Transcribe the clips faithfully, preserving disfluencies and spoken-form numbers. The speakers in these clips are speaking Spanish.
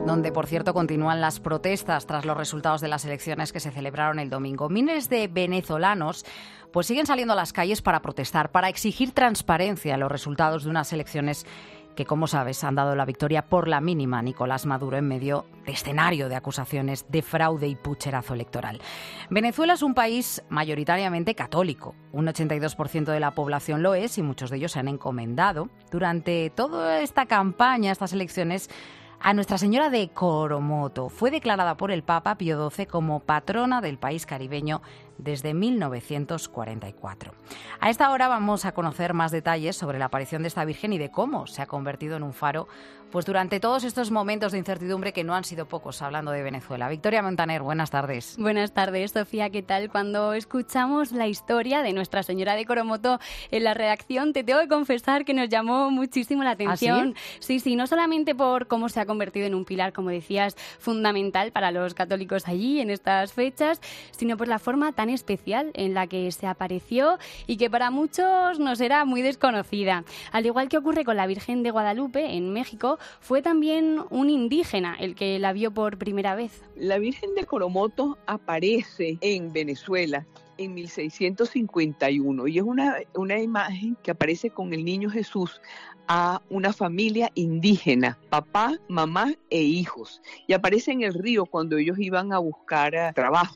donde, por cierto, continúan las protestas tras los resultados de las elecciones que se celebraron el domingo. Miles de venezolanos pues siguen saliendo a las calles para protestar, para exigir transparencia en los resultados de unas elecciones que, como sabes, han dado la victoria por la mínima a Nicolás Maduro en medio de escenario de acusaciones de fraude y pucherazo electoral. Venezuela es un país mayoritariamente católico. Un ochenta y dos por ciento de la población lo es y muchos de ellos se han encomendado durante toda esta campaña, estas elecciones, a Nuestra Señora de Coromoto. Fue declarada por el Papa Pío doce como patrona del país caribeño desde mil novecientos cuarenta y cuatro. A esta hora vamos a conocer más detalles sobre la aparición de esta Virgen y de cómo se ha convertido en un faro pues durante todos estos momentos de incertidumbre que no han sido pocos, hablando de Venezuela. Victoria Montaner, buenas tardes. Buenas tardes, Sofía, ¿qué tal? Cuando escuchamos la historia de Nuestra Señora de Coromoto en la redacción, te tengo que confesar que nos llamó muchísimo la atención. ¿Ah, sí? Sí, sí, no solamente por cómo se ha convertido en un pilar, como decías, fundamental para los católicos allí en estas fechas, sino por la forma tan especial en la que se apareció y que para muchos nos era muy desconocida. Al igual que ocurre con la Virgen de Guadalupe en México, fue también un indígena el que la vio por primera vez. La Virgen de Coromoto aparece en Venezuela en mil seiscientos cincuenta y uno y es una, una imagen que aparece con el niño Jesús a una familia indígena, papá, mamá e hijos, y aparece en el río cuando ellos iban a buscar uh, trabajo.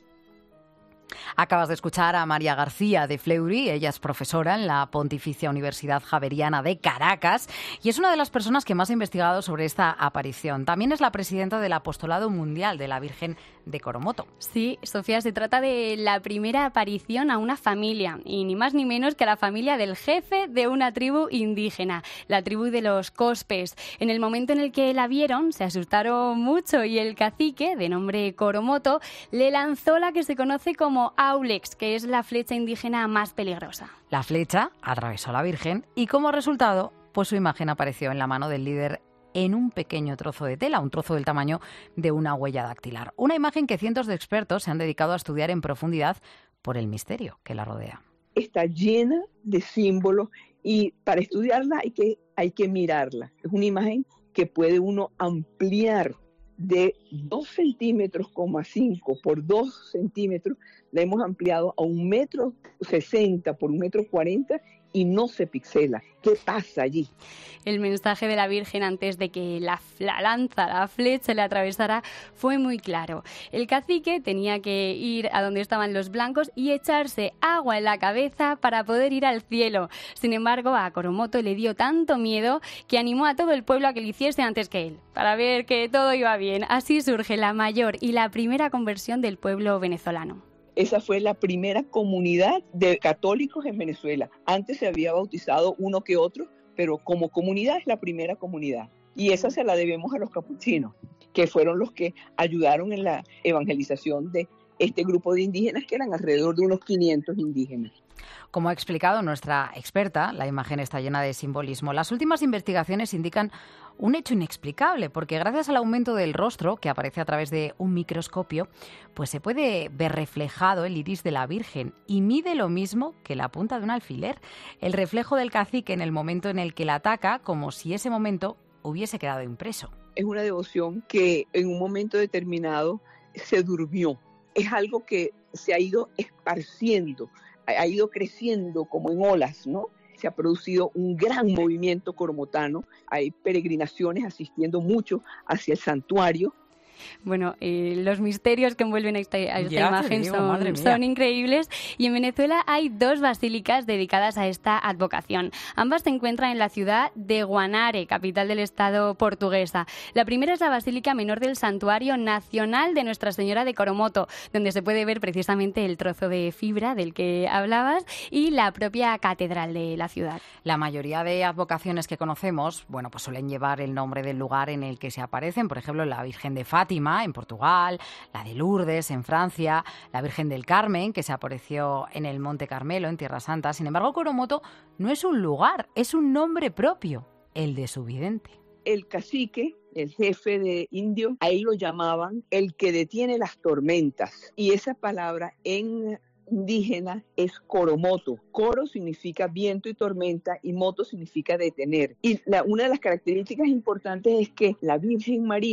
Acabas de escuchar a María García de Fleury. Ella es profesora en la Pontificia Universidad Javeriana de Caracas y es una de las personas que más ha investigado sobre esta aparición. También es la presidenta del Apostolado Mundial de la Virgen de Coromoto. Sí, Sofía, se trata de la primera aparición a una familia, y ni más ni menos que a la familia del jefe de una tribu indígena, la tribu de los Cospes. En el momento en el que la vieron, se asustaron mucho y el cacique, de nombre Coromoto, le lanzó la que se conoce como Aulex, que es la flecha indígena más peligrosa. La flecha atravesó a la Virgen y como resultado, pues su imagen apareció en la mano del líder en un pequeño trozo de tela, un trozo del tamaño de una huella dactilar. Una imagen que cientos de expertos se han dedicado a estudiar en profundidad por el misterio que la rodea. Está llena de símbolos y para estudiarla hay que, hay que mirarla. Es una imagen que puede uno ampliar de dos centímetros, cinco por dos centímetros, la hemos ampliado a un metro sesenta por un metro cuarenta y no se pixela. ¿Qué pasa allí? El mensaje de la Virgen antes de que la, la lanza, la flecha le atravesara, fue muy claro. El cacique tenía que ir a donde estaban los blancos y echarse agua en la cabeza para poder ir al cielo. Sin embargo, a Coromoto le dio tanto miedo que animó a todo el pueblo a que lo hiciese antes que él, para ver que todo iba bien. Así surge la mayor y la primera conversión del pueblo venezolano. Esa fue la primera comunidad de católicos en Venezuela. Antes se había bautizado uno que otro, pero como comunidad es la primera comunidad. Y esa se la debemos a los capuchinos, que fueron los que ayudaron en la evangelización de este grupo de indígenas, que eran alrededor de unos quinientos indígenas. Como ha explicado nuestra experta, la imagen está llena de simbolismo. Las últimas investigaciones indican un hecho inexplicable, porque gracias al aumento del rostro, que aparece a través de un microscopio, pues se puede ver reflejado el iris de la Virgen y mide lo mismo que la punta de un alfiler. El reflejo del cacique en el momento en el que la ataca, como si ese momento hubiese quedado impreso. Es una devoción que en un momento determinado se durmió. Es algo que se ha ido esparciendo, ha ido creciendo como en olas, ¿no? Se ha producido un gran movimiento coromotano, hay peregrinaciones asistiendo mucho hacia el santuario. Bueno, eh, los misterios que envuelven a esta, a esta Ya imagen digo, son, son increíbles, y en Venezuela hay dos basílicas dedicadas a esta advocación. Ambas se encuentran en la ciudad de Guanare, capital del estado portuguesa. La primera es la Basílica Menor del Santuario Nacional de Nuestra Señora de Coromoto, donde se puede ver precisamente el trozo de fibra del que hablabas y la propia catedral de la ciudad. La mayoría de advocaciones que conocemos, bueno, pues suelen llevar el nombre del lugar en el que se aparecen, por ejemplo, la Virgen de Fátima en Portugal, la de Lourdes en Francia, la Virgen del Carmen, que se apareció en el Monte Carmelo, en Tierra Santa. Sin embargo, Coromoto no es un lugar, es un nombre propio, el de su vidente. El cacique, el jefe de indios, ahí lo llamaban el que detiene las tormentas. Y esa palabra en indígena es Coromoto. Coro significa viento y tormenta y moto significa detener. Y la, una de las características importantes es que la Virgen María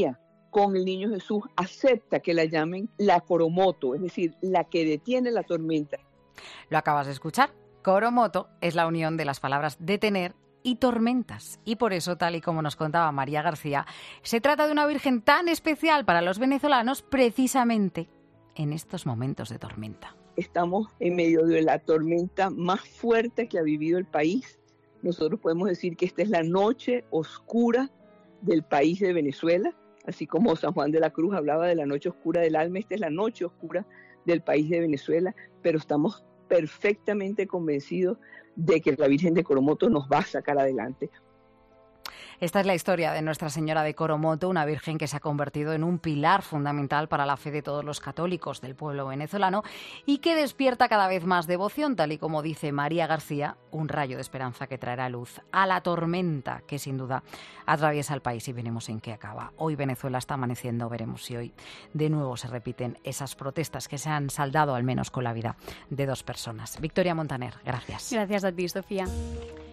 con el Niño Jesús, acepta que la llamen la Coromoto, es decir, la que detiene la tormenta. Lo acabas de escuchar. Coromoto es la unión de las palabras detener y tormentas. Y por eso, tal y como nos contaba María García, se trata de una virgen tan especial para los venezolanos precisamente en estos momentos de tormenta. Estamos en medio de la tormenta más fuerte que ha vivido el país. Nosotros podemos decir que esta es la noche oscura del país de Venezuela, así como San Juan de la Cruz hablaba de la noche oscura del alma, esta es la noche oscura del país de Venezuela, pero estamos perfectamente convencidos de que la Virgen de Coromoto nos va a sacar adelante. Esta es la historia de Nuestra Señora de Coromoto, una virgen que se ha convertido en un pilar fundamental para la fe de todos los católicos del pueblo venezolano y que despierta cada vez más devoción, tal y como dice María García, un rayo de esperanza que traerá luz a la tormenta que sin duda atraviesa el país y veremos en qué acaba. Hoy Venezuela está amaneciendo, veremos si hoy de nuevo se repiten esas protestas que se han saldado al menos con la vida de dos personas. Victoria Montaner, gracias. Gracias a ti, Sofía.